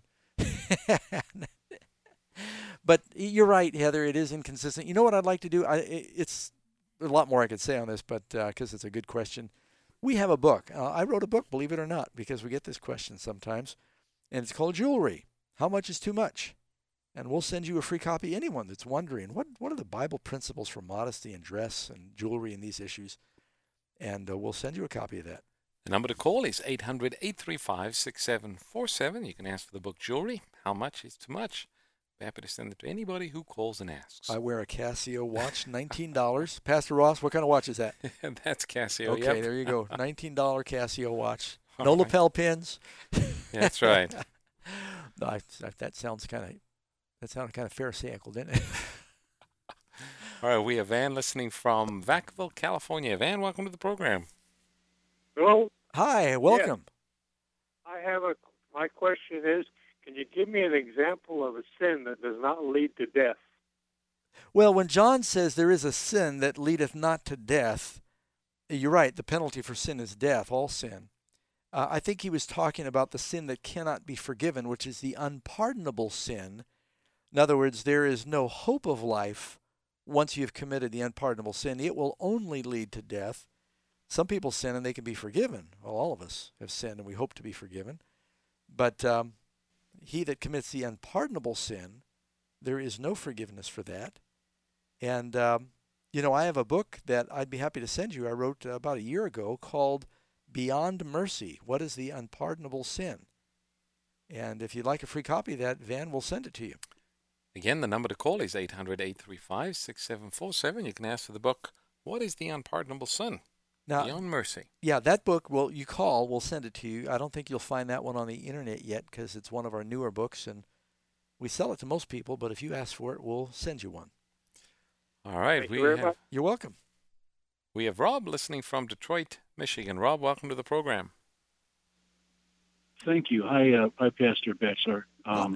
But you're right, Heather. It is inconsistent. You know what I'd like to do? It's a lot more I could say on this, but because it's a good question. We have a book. I wrote a book, believe it or not, because we get this question sometimes. And it's called Jewelry. How much is too much? And we'll send you a free copy. Anyone that's wondering, what are the Bible principles for modesty and dress and jewelry and these issues? And we'll send you a copy of that. The number to call is 800-835-6747. You can ask for the book Jewelry. How much is too much? We're happy to send it to anybody who calls and asks. I wear a Casio watch, $19. Pastor Ross, what kind of watch is that? That's Casio, Okay, There you go. $19 Casio watch. No lapel pins. That's right. No, that sounded kind of pharisaical, didn't it? All right, we have Van listening from Vacaville, California. Van, welcome to the program. Hello. Hi, welcome. Yeah. My question is, can you give me an example of a sin that does not lead to death? Well, when John says there is a sin that leadeth not to death, you're right, the penalty for sin is death, all sin. I think he was talking about the sin that cannot be forgiven, which is the unpardonable sin. In other words, there is no hope of life once you've committed the unpardonable sin. It will only lead to death. Some people sin and they can be forgiven. Well, all of us have sinned and we hope to be forgiven. But he that commits the unpardonable sin, there is no forgiveness for that. And, I have a book that I'd be happy to send you. I wrote about a year ago called Beyond Mercy. What is the Unpardonable Sin? And if you'd like a free copy of that, Van will send it to you. Again, the number to call is 800-835-6747. You can ask for the book, What is the Unpardonable Sin? Now, Beyond Mercy. Yeah, that book, we'll send it to you. I don't think you'll find that one on the internet yet because it's one of our newer books, and we sell it to most people, but if you ask for it, we'll send you one. All right. You're welcome. We have Rob listening from Detroit, Michigan. Rob, welcome to the program. Thank you. Hi, Pastor Batchelor.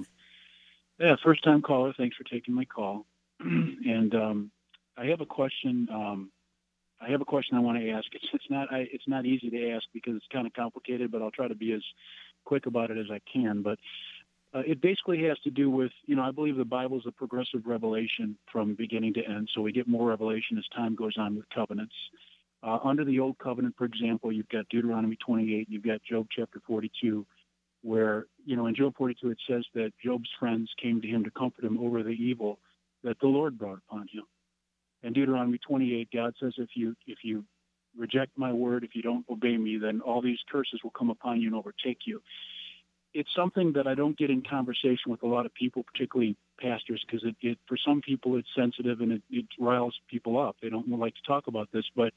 First-time caller. Thanks for taking my call. And I have a question. I want to ask. It's not easy to ask because it's kind of complicated, but I'll try to be as quick about it as I can. But it basically has to do with, I believe the Bible is a progressive revelation from beginning to end. So we get more revelation as time goes on with covenants. Under the Old Covenant, for example, you've got Deuteronomy 28, you've got Job chapter 42. where, in Job 42 it says that Job's friends came to him to comfort him over the evil that the Lord brought upon him. In Deuteronomy 28, God says, if you reject my word, if you don't obey me, then all these curses will come upon you and overtake you. It's something that I don't get in conversation with a lot of people, particularly pastors, because it for some people it's sensitive and it riles people up. They don't like to talk about this. But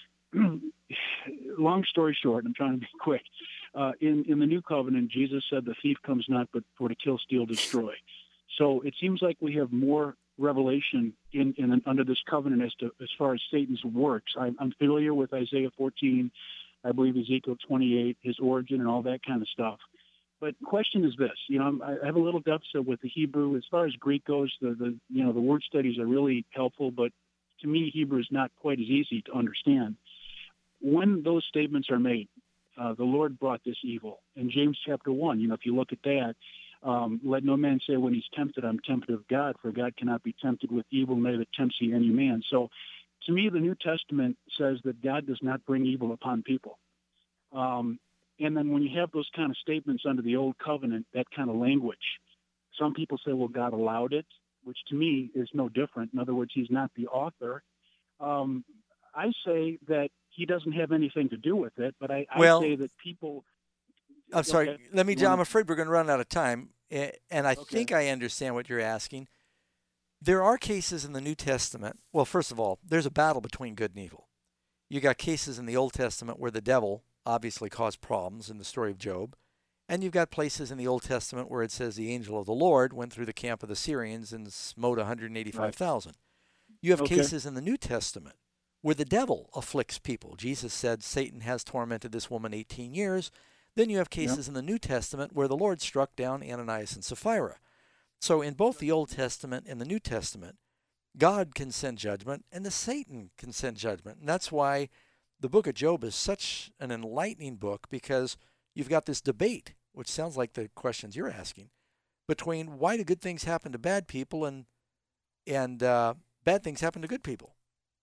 long story short, I'm trying to be quick. In the New Covenant, Jesus said, "The thief comes not but for to kill, steal, destroy." So it seems like we have more revelation under this covenant as far as Satan's works. I'm familiar with Isaiah 14, I believe Ezekiel 28, his origin and all that kind of stuff. But the question is this: I have a little deficit with the Hebrew as far as Greek goes. The word studies are really helpful, but to me, Hebrew is not quite as easy to understand. When those statements are made, the Lord brought this evil. In James chapter 1, if you look at that, let no man say when he's tempted, I'm tempted of God, for God cannot be tempted with evil, neither tempts he any man. So to me, the New Testament says that God does not bring evil upon people. And then when you have those kind of statements under the Old Covenant, that kind of language, some people say, well, God allowed it, which to me is no different. In other words, he's not the author. I say that he doesn't have anything to do with it, but I say that people... I'm sorry. I'm afraid we're going to run out of time, and I think I understand what you're asking. There are cases in the New Testament. Well, first of all, there's a battle between good and evil. You got cases in the Old Testament where the devil obviously caused problems in the story of Job, and you've got places in the Old Testament where it says the angel of the Lord went through the camp of the Syrians and smote 185,000. Right. You have cases in the New Testament where the devil afflicts people. Jesus said Satan has tormented this woman 18 years. Then you have cases in the New Testament where the Lord struck down Ananias and Sapphira. So in both the Old Testament and the New Testament, God can send judgment and the Satan can send judgment. And that's why the book of Job is such an enlightening book, because you've got this debate, which sounds like the questions you're asking, between why do good things happen to bad people and bad things happen to good people.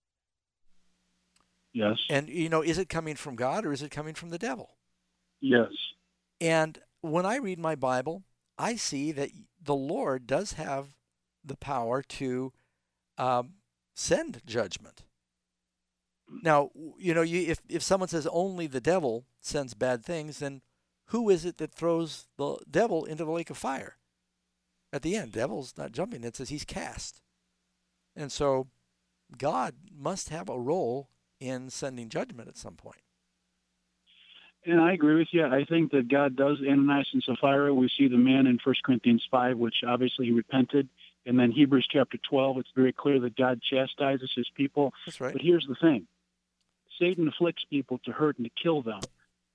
Yes. And, is it coming from God or is it coming from the devil? Yes. And when I read my Bible, I see that the Lord does have the power to send judgment. Now, if someone says only the devil sends bad things, then who is it that throws the devil into the lake of fire? At the end, devil's not jumping. It says he's cast. And so God must have a role in sending judgment at some point. And I agree with you. I think that God does Ananias and Sapphira. We see the man in 1 Corinthians 5, which obviously he repented. And then Hebrews chapter 12, it's very clear that God chastises his people. That's right. But here's the thing. Satan afflicts people to hurt and to kill them.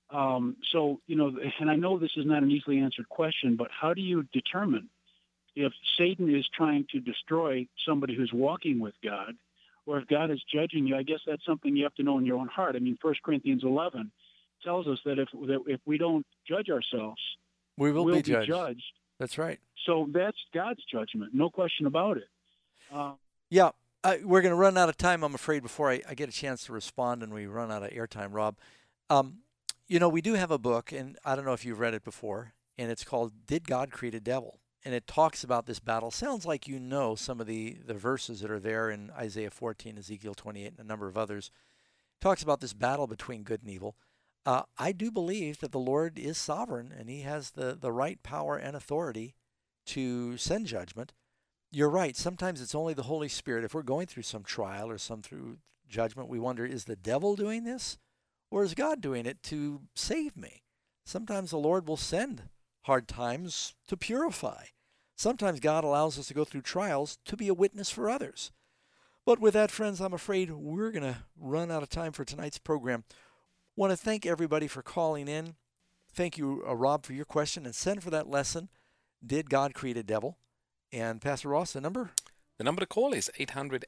And I know this is not an easily answered question, but how do you determine if Satan is trying to destroy somebody who's walking with God, or if God is judging you? I guess that's something you have to know in your own heart. I mean, 1 Corinthians 11 tells us that if we don't judge ourselves, we'll be judged. That's right. So that's God's judgment, no question about it. We're going to run out of time, I'm afraid, before I get a chance to respond and we run out of airtime, Rob. We do have a book, and I don't know if you've read it before, and it's called Did God Create a Devil? And it talks about this battle. Sounds like some of the verses that are there in Isaiah 14, Ezekiel 28, and a number of others. It talks about this battle between good and evil. I do believe that the Lord is sovereign, and he has the right power and authority to send judgment. You're right. Sometimes it's only the Holy Spirit. If we're going through some trial or through judgment, we wonder, is the devil doing this, or is God doing it to save me? Sometimes the Lord will send hard times to purify. Sometimes God allows us to go through trials to be a witness for others. But with that, friends, I'm afraid we're going to run out of time for tonight's program. Want to thank everybody for calling in. Thank you, Rob, for your question, and send for that lesson, Did God Create a Devil? And Pastor Ross, the number? The number to call is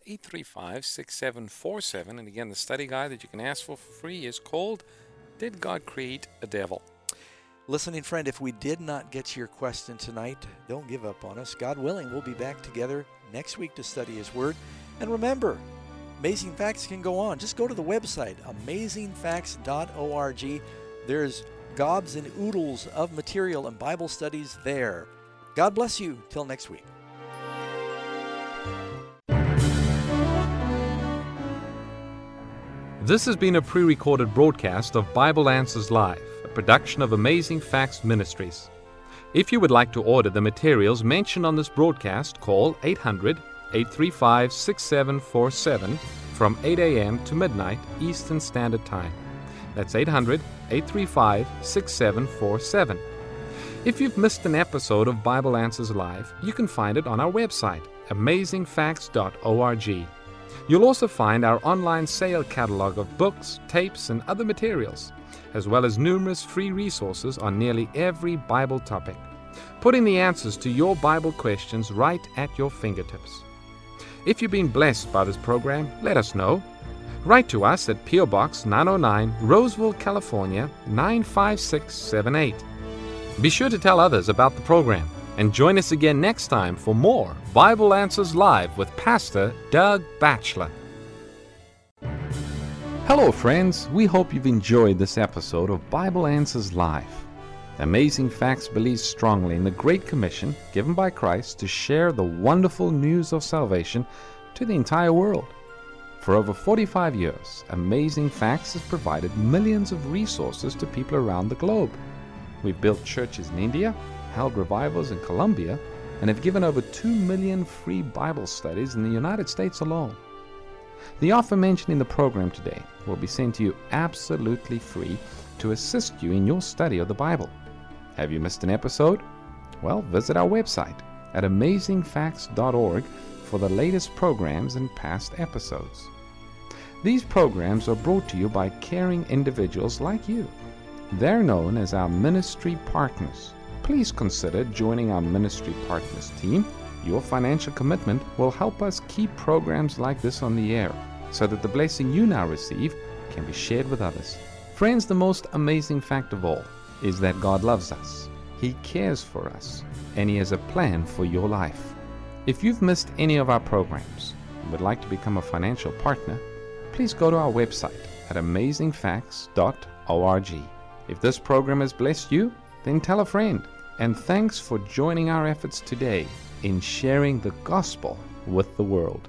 800-835-6747. And again, the study guide that you can ask for free is called Did God Create a Devil? Listening friend, if we did not get to your question tonight, don't give up on us. God willing, we'll be back together next week to study his word. And remember, Amazing Facts can go on. Just go to the website, amazingfacts.org. There's gobs and oodles of material and Bible studies there. God bless you. Till next week. This has been a pre-recorded broadcast of Bible Answers Live, a production of Amazing Facts Ministries. If you would like to order the materials mentioned on this broadcast, call 800-835-6747 from 8 a.m. to midnight Eastern Standard Time. That's 800-835-6747. If you've missed an episode of Bible Answers Live, you can find it on our website, amazingfacts.org. You'll also find our online sale catalog of books, tapes, and other materials, as well as numerous free resources on nearly every Bible topic, putting the answers to your Bible questions right at your fingertips. If you've been blessed by this program, let us know. Write to us at P.O. Box 909, Roseville, California, 95678. Be sure to tell others about the program, and join us again next time for more Bible Answers Live with Pastor Doug Batchelor. Hello, friends. We hope you've enjoyed this episode of Bible Answers Live. Amazing Facts believes strongly in the Great Commission given by Christ to share the wonderful news of salvation to the entire world. For over 45 years, Amazing Facts has provided millions of resources to people around the globe. We've built churches in India, held revivals in Colombia, and have given over 2 million free Bible studies in the United States alone. The offer mentioned in the program today will be sent to you absolutely free to assist you in your study of the Bible. Have you missed an episode? Well, visit our website at amazingfacts.org for the latest programs and past episodes. These programs are brought to you by caring individuals like you. They're known as our ministry partners. Please consider joining our ministry partners team. Your financial commitment will help us keep programs like this on the air, so that the blessing you now receive can be shared with others. Friends, the most amazing fact of all is that God loves us. He cares for us, and He has a plan for your life. If you've missed any of our programs and would like to become a financial partner, please go to our website at amazingfacts.org. If this program has blessed you, then tell a friend. And thanks for joining our efforts today in sharing the gospel with the world.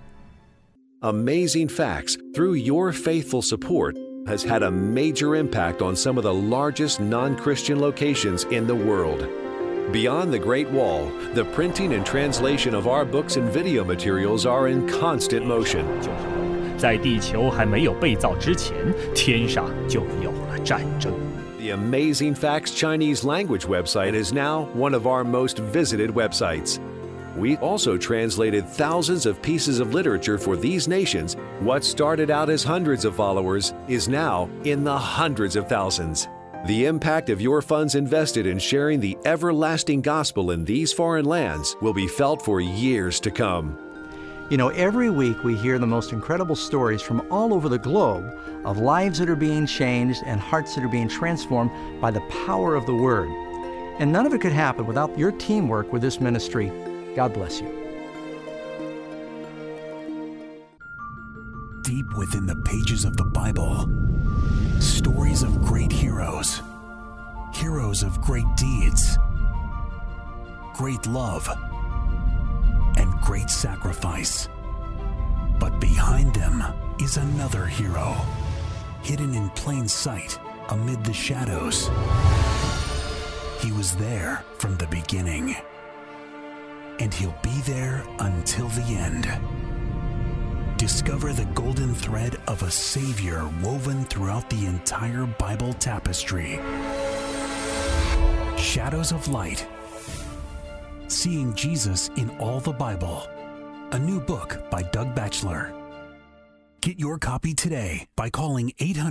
Amazing Facts, through your faithful support, has had a major impact on some of the largest non-Christian locations in the world. Beyond the Great Wall, the printing and translation of our books and video materials are in constant motion. 在地球还没有被造之前，天上就有了战争。 The Amazing Facts Chinese language website is now one of our most visited websites. We also translated thousands of pieces of literature for these nations. What started out as hundreds of followers is now in the hundreds of thousands. The impact of your funds invested in sharing the everlasting gospel in these foreign lands will be felt for years to come. You know, every week we hear the most incredible stories from all over the globe of lives that are being changed and hearts that are being transformed by the power of the Word. And none of it could happen without your teamwork with this ministry. God bless you. Deep within the pages of the Bible, stories of great heroes, heroes of great deeds, great love, and great sacrifice. But behind them is another hero, hidden in plain sight amid the shadows. He was there from the beginning, and he'll be there until the end. Discover the golden thread of a Savior woven throughout the entire Bible tapestry. Shadows of Light. Seeing Jesus in all the Bible. A new book by Doug Batchelor. Get your copy today by calling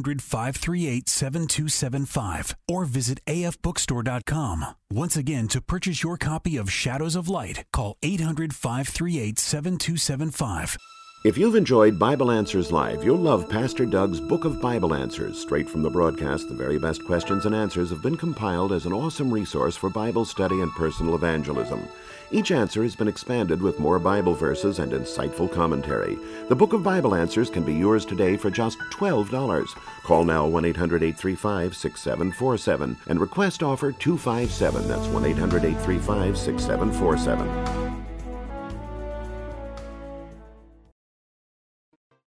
800-538-7275 or visit afbookstore.com. Once again, to purchase your copy of Shadows of Light, call 800-538-7275. If you've enjoyed Bible Answers Live, you'll love Pastor Doug's Book of Bible Answers. Straight from the broadcast, the very best questions and answers have been compiled as an awesome resource for Bible study and personal evangelism. Each answer has been expanded with more Bible verses and insightful commentary. The Book of Bible Answers can be yours today for just $12. Call now 1-800-835-6747 and request offer 257. That's 1-800-835-6747.